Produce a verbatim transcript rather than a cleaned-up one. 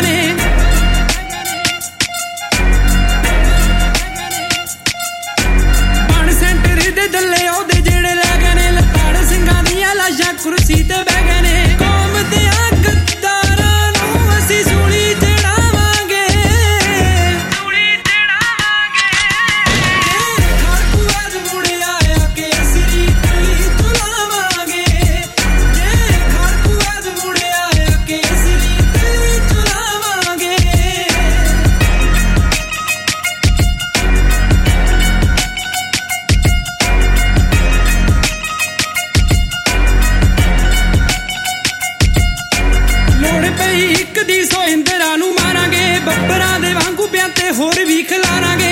ਨੇ ਬਣ ਸੈਂਟਰ ਦੇ ਦੱਲੇ ਉਹਦੇ ਜਿਹੜੇ ਲੈ ਗਏ ਨੇ ਲਤਾੜ ਸਿੰਘਾਂ ਦੀਆਂ ਲਾਸ਼ਾਂ ਕੁਰਸੀ ਤੇ ਬਹਿ ਗਏ ਨੇ ਕੌਮ ਦੀਆਂ ਗੱਦਾਰਾਂ ਨੂੰ ਅਸੀਂ ਸੂਲੀ ਚੜਾਵਾਂਗੇ ਸੂਲੀ ਚੜਾਵਾਂਗੇ ਖਾੜਕੂ ਅੱਜ ਮੁੜਿਆ ਆ ਕੇ ਅਸਰੀ ਤਲੀ ਚੁਲਾਵਾਂਗੇ ਜੇ ਖਾੜਕੂ ਅੱਜ ਮੁੜਿਆ ਆ ਕੇ ਅਸਰੀ ਤਲੀ ਚੁਲਾਵਾਂਗੇ ਲੋੜ ਪਈ ਇੱਕ ਦੀ ਸੌ ਇੰਦਰਾਂ ਨੂੰ ਮਾਰਾਂਗੇ ਬੱਬਰਾਂ ਦੇ ਵਾਂਗੂ ਪਿਆਂ ਤੇ ਹੋਰ ਵੀ ਖਿਲਾਰਾਂਗੇ